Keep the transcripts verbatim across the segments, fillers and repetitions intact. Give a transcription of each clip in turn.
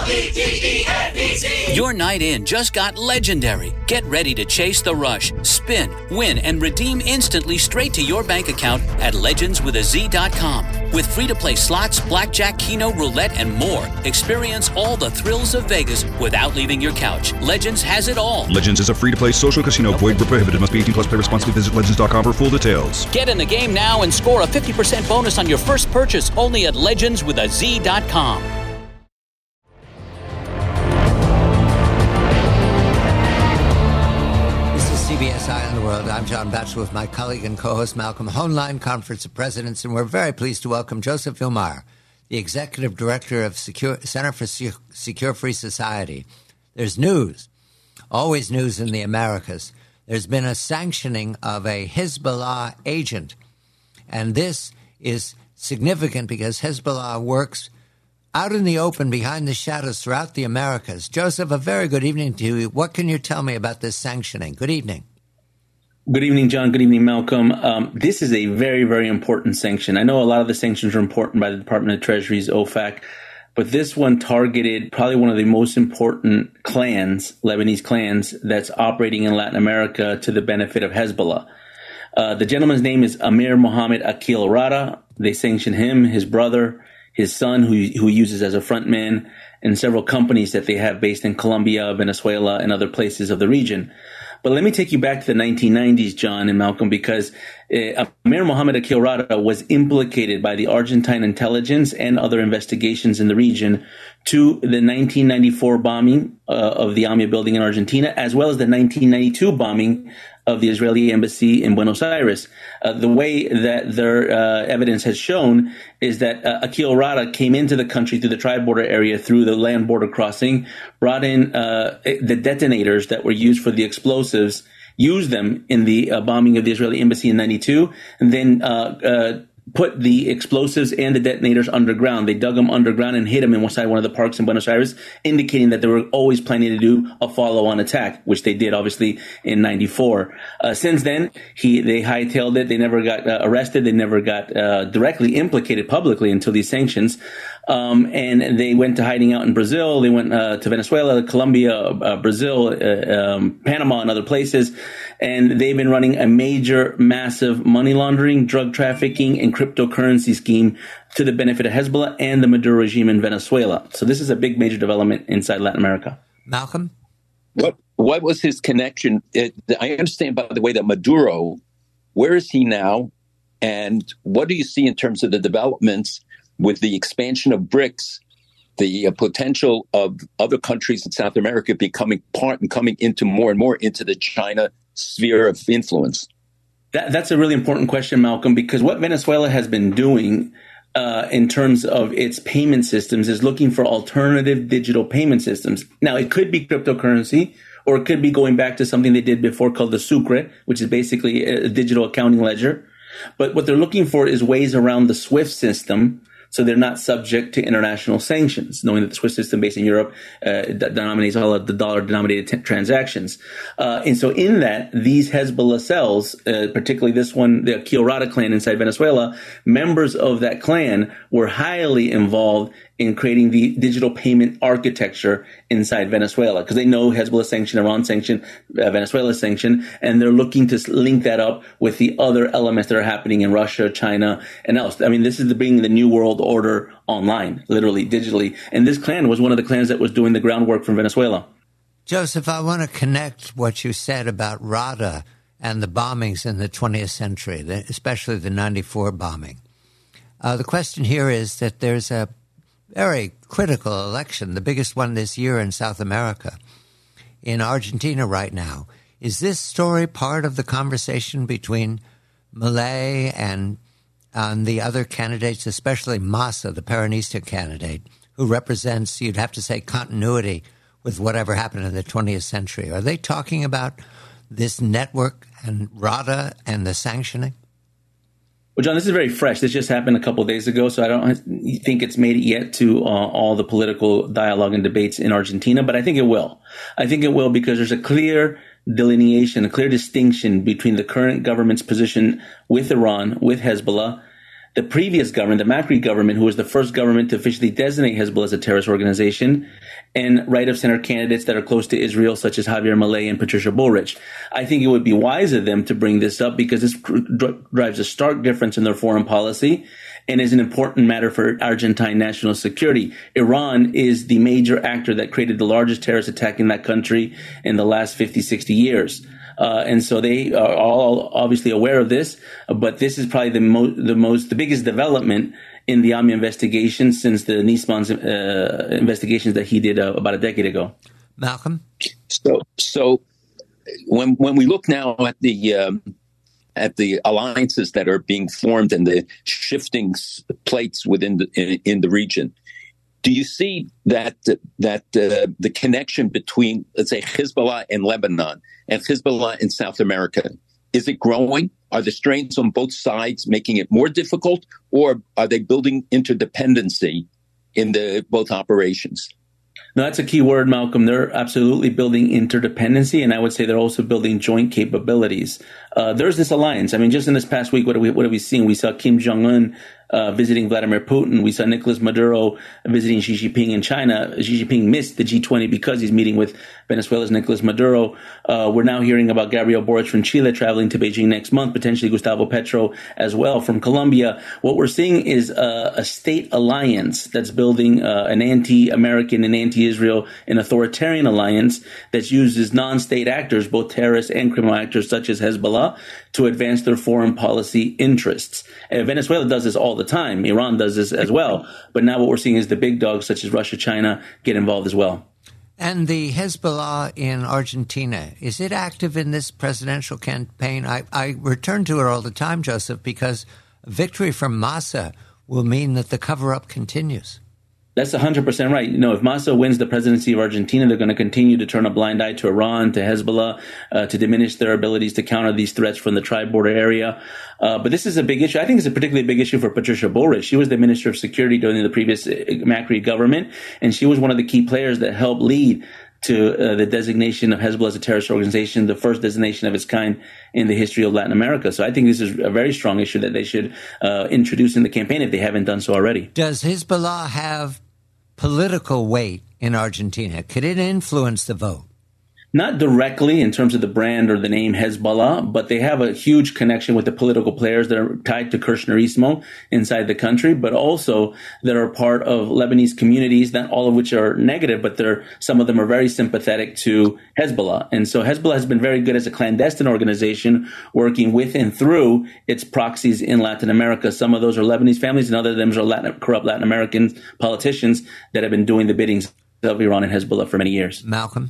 L E G E N D Z. Your night in just got legendary. Get ready to chase the rush, spin, win, and redeem instantly straight to your bank account at legends with a z dot com. With free-to-play slots, blackjack, keno, roulette, and more, experience all the thrills of Vegas without leaving your couch. Legends has it all. Legends is a free-to-play social casino. Void where prohibited. Must be eighteen plus. Play responsibly. Visit legends dot com for full details. Get in the game now and score a fifty percent bonus on your first purchase only at legends with a z dot com. C B S Eye on the World. I'm John Batchelor with my colleague and co-host Malcolm Hoenlein, Conference of Presidents, and we're very pleased to welcome Joseph Villar, the Executive Director of Secure, Center for Secure Free Society. There's news, always news in the Americas. There's been a sanctioning of a Hezbollah agent, and this is significant because Hezbollah works out in the open, behind the shadows throughout the Americas. Joseph, a very good evening to you. What can you tell me about this sanctioning? Good evening. Good evening, John. Good evening, Malcolm. Um, this is a very, very important sanction. I know a lot of the sanctions are important by the Department of Treasury's O FAC, but this one targeted probably one of the most important clans, Lebanese clans, that's operating in Latin America to the benefit of Hezbollah. Uh, the gentleman's name is Amir Mohammed Akil Rada. They sanctioned him, his brother, his son, who who uses as a frontman, and several companies that they have based in Colombia, Venezuela, and other places of the region. But let me take you back to the nineteen nineties, John and Malcolm, because uh, Amir Mohammed Akil Rada was implicated by the Argentine intelligence and other investigations in the region to the nineteen ninety-four bombing uh, of the AMIA building in Argentina, as well as the nineteen ninety-two bombing of the Israeli embassy in Buenos Aires. Uh, the way that their uh, evidence has shown is that uh, Akil Rada came into the country through the tri-border area through the land border crossing, brought in uh, the detonators that were used for the explosives, used them in the uh, bombing of the Israeli embassy in ninety-two, and then uh, uh, put the explosives and the detonators underground. They dug them underground and hid them inside one of the parks in Buenos Aires, indicating that they were always planning to do a follow-on attack, which they did, obviously, in ninety-four. Uh, since then, he they hightailed it. They never got uh, arrested. They never got uh, directly implicated publicly until these sanctions. Um, and they went to hiding out in Brazil. They went uh, to Venezuela, Colombia, uh, Brazil, uh, um, Panama, and other places. And they've been running a major, massive money laundering, drug trafficking, and cryptocurrency scheme to the benefit of Hezbollah and the Maduro regime in Venezuela. So this is a big, major development inside Latin America. Malcolm? What what was his connection? It, I understand, by the way, that Maduro, where is he now? And what do you see in terms of the developments with the expansion of BRICS, the uh, potential of other countries in South America becoming part and coming into more and more into the China sphere of influence? That, that's a really important question, Malcolm, because what Venezuela has been doing uh, in terms of its payment systems is looking for alternative digital payment systems. Now, it could be cryptocurrency, or it could be going back to something they did before called the Sucre, which is basically a digital accounting ledger. But what they're looking for is ways around the SWIFT system, so they're not subject to international sanctions, knowing that the SWIFT system based in Europe uh, denominates all of the dollar-denominated t- transactions. Uh, and so in that, these Hezbollah cells, uh, particularly this one, the Akil Rada clan inside Venezuela, members of that clan were highly involved in creating the digital payment architecture inside Venezuela, because they know Hezbollah sanction, Iran sanction, uh, Venezuela sanction, and they're looking to link that up with the other elements that are happening in Russia, China, and else. I mean, this is the bringing the new world order online, literally, digitally. And this clan was one of the clans that was doing the groundwork from Venezuela. Joseph, I want to connect what you said about Rada and the bombings in the twentieth century, especially the ninety-four bombing. Uh, the question here is that there's a very critical election, the biggest one this year in South America, in Argentina right now. Is this story part of the conversation between Milei and, and the other candidates, especially Massa, the Peronista candidate, who represents, you'd have to say, continuity with whatever happened in the twentieth century? Are they talking about this network and Rada and the sanctioning? Well, John, this is very fresh. This just happened a couple of days ago, so I don't think it's made it yet to uh, all the political dialogue and debates in Argentina, but I think it will. I think it will because there's a clear delineation, a clear distinction between the current government's position with Iran, with Hezbollah, the previous government, the Macri government, who was the first government to officially designate Hezbollah as a terrorist organization, and right-of-center candidates that are close to Israel, such as Javier Milei and Patricia Bullrich. I think it would be wise of them to bring this up because this drives a stark difference in their foreign policy and is an important matter for Argentine national security. Iran is the major actor that created the largest terrorist attack in that country in the last fifty, sixty years. Uh, and so they are all obviously aware of this, but this is probably the most, the most, the biggest development in the AMIA investigation since the Nisman's uh, investigations that he did uh, about a decade ago. Malcolm? So, so when when we look now at the um, at the alliances that are being formed and the shifting plates within the in, in the region, do you see that that uh, the connection between, let's say, Hezbollah and Lebanon and Hezbollah in South America, is it growing? Are the strains on both sides making it more difficult, or are they building interdependency in the both operations? No, that's a key word, Malcolm. They're absolutely building interdependency, and I would say they're also building joint capabilities. Uh, there's this alliance. I mean, just in this past week, what have we, what have we seen? We saw Kim Jong-un uh, visiting Vladimir Putin. We saw Nicolas Maduro visiting Xi Jinping in China. Xi Jinping missed the G twenty because he's meeting with Venezuela's Nicolas Maduro. Uh, we're now hearing about Gabriel Boric from Chile traveling to Beijing next month, potentially Gustavo Petro as well from Colombia. What we're seeing is a, a state alliance that's building uh, an anti-American and anti-Israel and authoritarian alliance that uses non-state actors, both terrorists and criminal actors such as Hezbollah, to advance their foreign policy interests. And Venezuela does this all the time. Iran does this as well. But now what we're seeing is the big dogs such as Russia, China get involved as well. And the Hezbollah in Argentina, is it active in this presidential campaign? I, I return to it all the time, Joseph, because victory from Massa will mean that the cover-up continues. That's one hundred percent right. You know, if Massa wins the presidency of Argentina, they're going to continue to turn a blind eye to Iran, to Hezbollah, uh, to diminish their abilities to counter these threats from the tri-border area. Uh, but this is a big issue. I think it's a particularly big issue for Patricia Bullrich. She was the Minister of Security during the previous Macri government, and she was one of the key players that helped lead to uh, the designation of Hezbollah as a terrorist organization, the first designation of its kind in the history of Latin America. So I think this is a very strong issue that they should uh, introduce in the campaign if they haven't done so already. Does Hezbollah have political weight in Argentina? Could it influence the vote? Not directly in terms of the brand or the name Hezbollah, but they have a huge connection with the political players that are tied to Kirchnerismo inside the country, but also that are part of Lebanese communities, not all of which are negative, but they're, some of them are very sympathetic to Hezbollah. And so Hezbollah has been very good as a clandestine organization working with and through its proxies in Latin America. Some of those are Lebanese families and other of them are Latin, corrupt Latin American politicians that have been doing the biddings of Iran and Hezbollah for many years. Malcolm?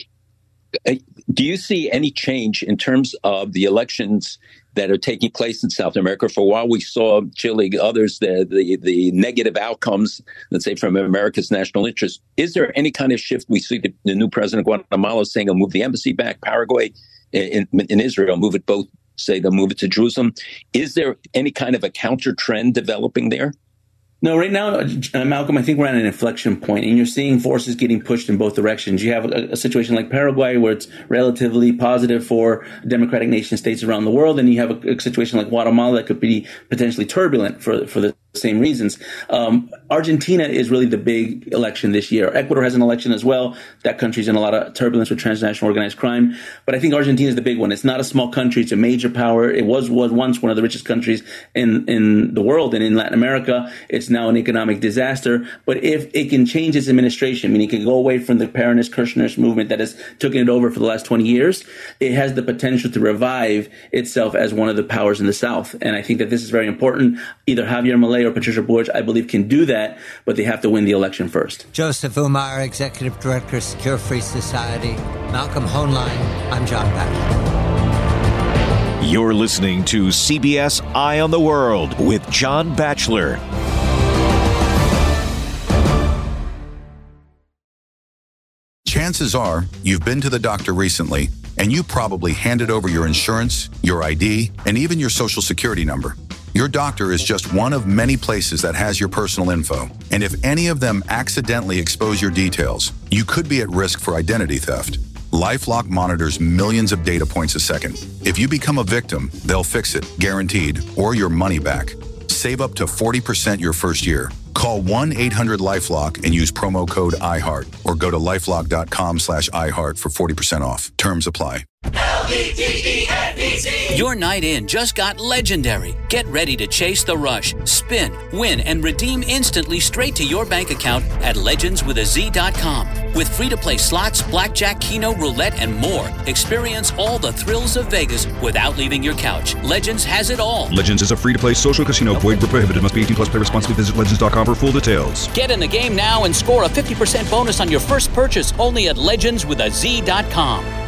Do you see any change in terms of the elections that are taking place in South America? For a while, we saw Chile, others, the, the, the negative outcomes, let's say, from America's national interest. Is there any kind of shift? We see the, the new president of Guatemala saying he'll move the embassy back, Paraguay in, in Israel, move it both, say they'll move it to Jerusalem. Is there any kind of a counter trend developing there? No, right now, uh, Malcolm, I think we're at an inflection point, and you're seeing forces getting pushed in both directions. You have a, a situation like Paraguay where it's relatively positive for democratic nation states around the world, and you have a, a situation like Guatemala that could be potentially turbulent for for the same reasons. Um, Argentina is really the big election this year. Ecuador has an election as well. That country's in a lot of turbulence with transnational organized crime. But I think Argentina is the big one. It's not a small country. It's a major power. It was, was once one of the richest countries in, in the world and in Latin America. It's now an economic disaster. But if it can change its administration, meaning it can go away from the Peronist Kirchnerist movement that has taken it over for the last twenty years, it has the potential to revive itself as one of the powers in the South. And I think that this is very important. Either Javier Milei or Patricia Bullrich, I believe, can do that, but they have to win the election first. Joseph Umar, Executive Director, Secure Free Society. Malcolm Hoenlein, I'm John Batchelor. You're listening to C B S Eye on the World with John Batchelor. Chances are you've been to the doctor recently, and you probably handed over your insurance, your I D, and even your social security number. Your doctor is just one of many places that has your personal info. And if any of them accidentally expose your details, you could be at risk for identity theft. LifeLock monitors millions of data points a second. If you become a victim, they'll fix it, guaranteed, or your money back. save up to forty percent your first year. Call one eight hundred LifeLock and use promo code iHeart or go to lifelock.com slash iHeart for forty percent off. Terms apply. L E G E N D Z. Your night in just got legendary. Get ready to chase the rush, spin, win, and redeem instantly straight to your bank account at legends with a z dot com. With free-to-play slots, blackjack, keno, roulette, and more, experience all the thrills of Vegas without leaving your couch. Legends has it all. Legends is a free-to-play social casino. Void where prohibited. Must be eighteen plus. Play responsibly. Visit legends dot com for full details. Get in the game now and score a fifty percent bonus on your first purchase only at legends with a z dot com.